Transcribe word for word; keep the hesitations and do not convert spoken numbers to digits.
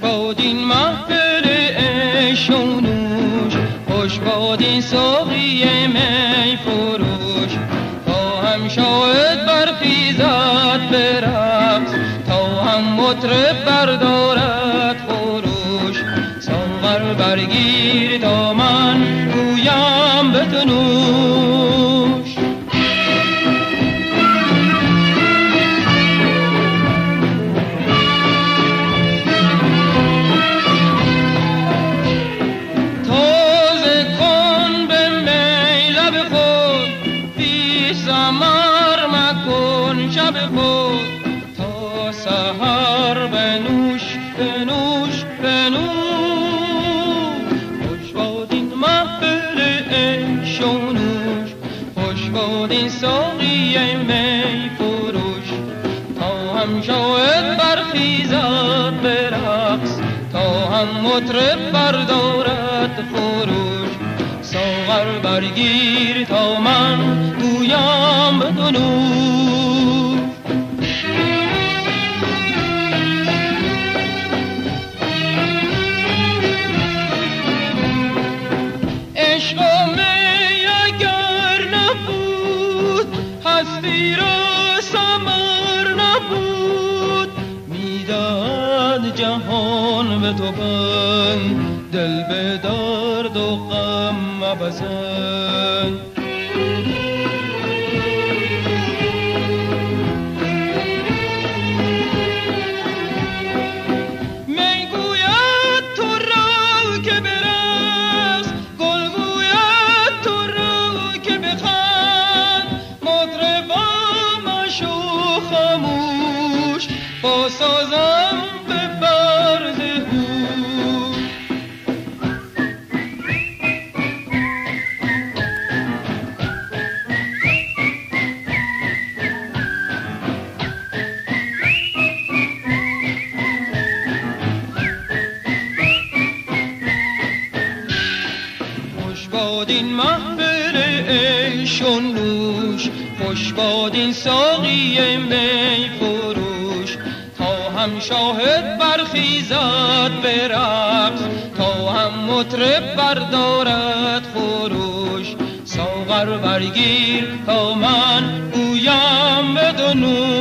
باد این محفل عیش و نوش، خوش باد این ساقی می فروش. تا هم شاهد برخیزد به رقص، تا هم مطرب بردارد خروش. ساغر برگیر تا من گویم به تو نوش. تازه کن به می لب خود، بی ثمر مکن شب خود. تا سحر بنوش بنوش بنوش. خوش باد این محفل عیش و نوش، خوش باد این ساقی می فروش. تا هم شاهد برخیزد به رقص، تا هم مطرب بردارد خروش. ساغر برگیر تا من گویم به تو نوش. عشق و می اگر نبود، هستی را ثمر نبود. میداد جهان به تو بند، دل به درد و غم مبزن. میگوید تو را که برقص، گل گوید تو را که بخند. مطربا مشو خاموش، با سازم ببر ز هوش. خوش باد این محفل عیش و نوش، خوش باد این ساقی می فروش. تا هم شاهد برخیزد به رقص، تا هم مطرب بردارد خروش. ساغر برگیر تا من گویم به تو نوش.